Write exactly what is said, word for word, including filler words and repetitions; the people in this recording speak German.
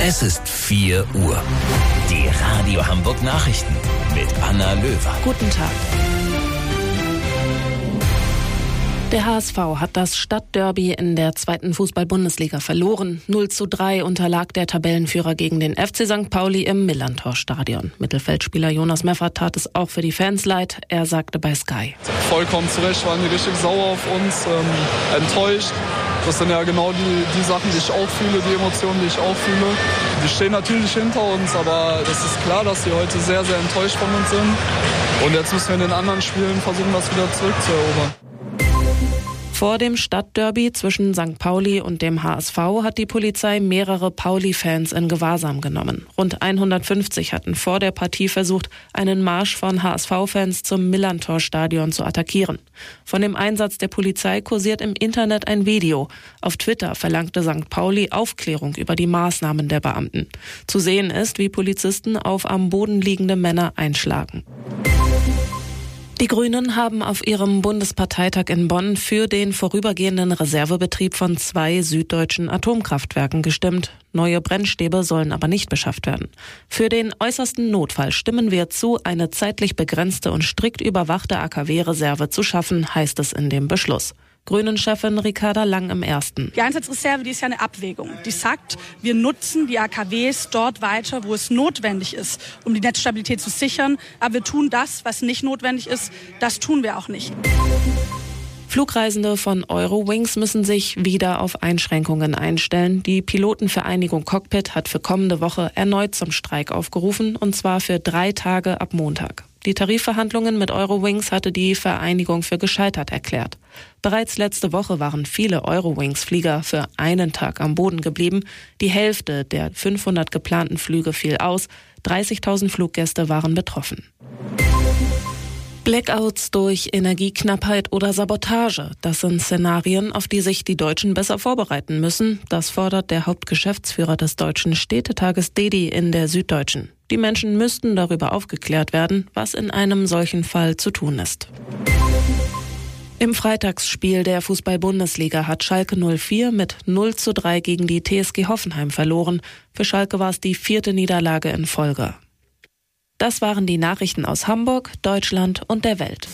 Es ist vier Uhr. Die Radio Hamburg Nachrichten mit Anna Löwer. Guten Tag. Der H S V hat das Stadtderby in der zweiten Fußball-Bundesliga verloren. null zu drei unterlag der Tabellenführer gegen den F C Sankt Pauli im Millantor-Stadion. Mittelfeldspieler Jonas Meffert tat es auch für die Fans leid. Er sagte bei Sky: Vollkommen zurecht, waren die richtig sauer auf uns, ähm, enttäuscht. Das sind ja genau die, die Sachen, die ich auch fühle, die Emotionen, die ich auch fühle. Die stehen natürlich hinter uns, aber es ist klar, dass sie heute sehr, sehr enttäuscht von uns sind. Und jetzt müssen wir in den anderen Spielen versuchen, das wieder zurückzuerobern. Vor dem Stadtderby zwischen Sankt Pauli und dem H S V hat die Polizei mehrere Pauli-Fans in Gewahrsam genommen. Rund hundertfünfzig hatten vor der Partie versucht, einen Marsch von H S V-Fans zum Millantor-Stadion zu attackieren. Von dem Einsatz der Polizei kursiert im Internet ein Video. Auf Twitter verlangte Sankt Pauli Aufklärung über die Maßnahmen der Beamten. Zu sehen ist, wie Polizisten auf am Boden liegende Männer einschlagen. Die Grünen haben auf ihrem Bundesparteitag in Bonn für den vorübergehenden Reservebetrieb von zwei süddeutschen Atomkraftwerken gestimmt. Neue Brennstäbe sollen aber nicht beschafft werden. Für den äußersten Notfall stimmen wir zu, eine zeitlich begrenzte und strikt überwachte A K W-Reserve zu schaffen, heißt es in dem Beschluss. Grünen-Chefin Ricarda Lang im Ersten. Die Einsatzreserve, die ist ja eine Abwägung. Die sagt, wir nutzen die A K Ws dort weiter, wo es notwendig ist, um die Netzstabilität zu sichern. Aber wir tun das, was nicht notwendig ist, das tun wir auch nicht. Flugreisende von Eurowings müssen sich wieder auf Einschränkungen einstellen. Die Pilotenvereinigung Cockpit hat für kommende Woche erneut zum Streik aufgerufen, und zwar für drei Tage ab Montag. Die Tarifverhandlungen mit Eurowings hatte die Vereinigung für gescheitert erklärt. Bereits letzte Woche waren viele Eurowings-Flieger für einen Tag am Boden geblieben. Die Hälfte der fünfhundert geplanten Flüge fiel aus. dreißigtausend Fluggäste waren betroffen. Blackouts durch Energieknappheit oder Sabotage, das sind Szenarien, auf die sich die Deutschen besser vorbereiten müssen. Das fordert der Hauptgeschäftsführer des Deutschen Städtetages Dedi in der Süddeutschen. Die Menschen müssten darüber aufgeklärt werden, was in einem solchen Fall zu tun ist. Im Freitagsspiel der Fußball-Bundesliga hat Schalke null vier mit null zu drei gegen die T S G Hoffenheim verloren. Für Schalke war es die vierte Niederlage in Folge. Das waren die Nachrichten aus Hamburg, Deutschland und der Welt.